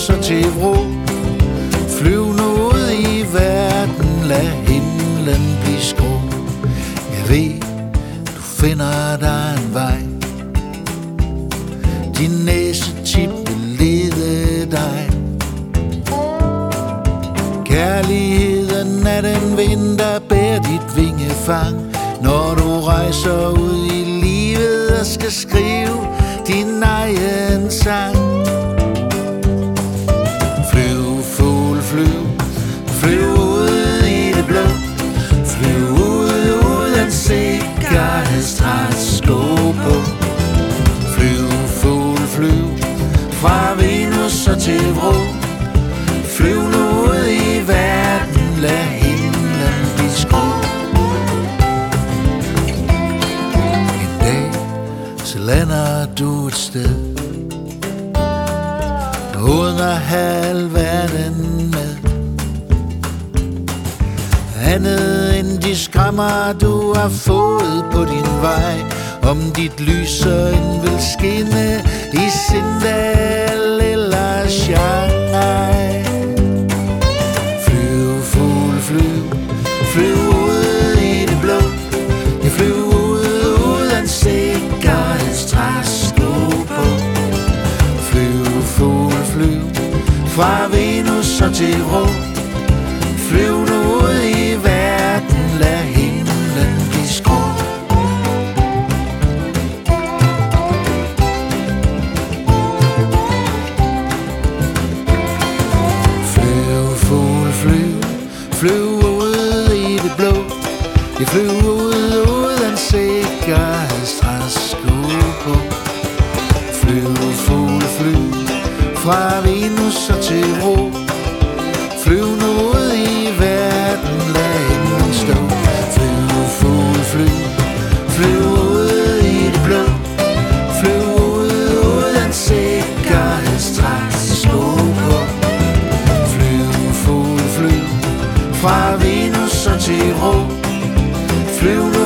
Venus og til Vrå. Flyv nu ud i verden, lad himlen blive skrå. Jeg ved, du finder dig en vej. Din næsetip vil lede dig. Kærligheden er den vind, der bærer dit vingefang, når du rejser ud i livet og skal skrive din egen sang. Flyv, fugl, flyv, flyv ud i det blå. Flyv ud uden sikkerhedstræsko på. Flyv, fugl, flyv, fra Venus og til Vrå. Flyv nu ud i verden, lad himlen blive skrå. En dag, så lander du et sted, uden at have alverden med. Andet end de skræmmer, du har fået på din vej. Om dit lys og en vil skinne i Sindal eller Shanghai. Flyv, fugl, flyv, flyv ud i det blå. Jeg flyv ud uden sikkerhedstræsko på. Flyv, fugl, flyv, fra Venus og til Vrå. Flyv nu ud i verden, lad himlen blive skrå. Flyv, fugl, flyv, flyv ud i det blå. Jeg flyv ud uden sikkerhedstræsko på. Flyv, fugl, flyv, fra Venus og til Vrå. Flyv nu ud i verden, lad himlen stå. Flyv, fugl, flyv, flyv ud i det blå. Flyv ud uden sikkerhedstræsko på. Flyv, fugl, flyv, fra Venus og til Vrå. Flyv nu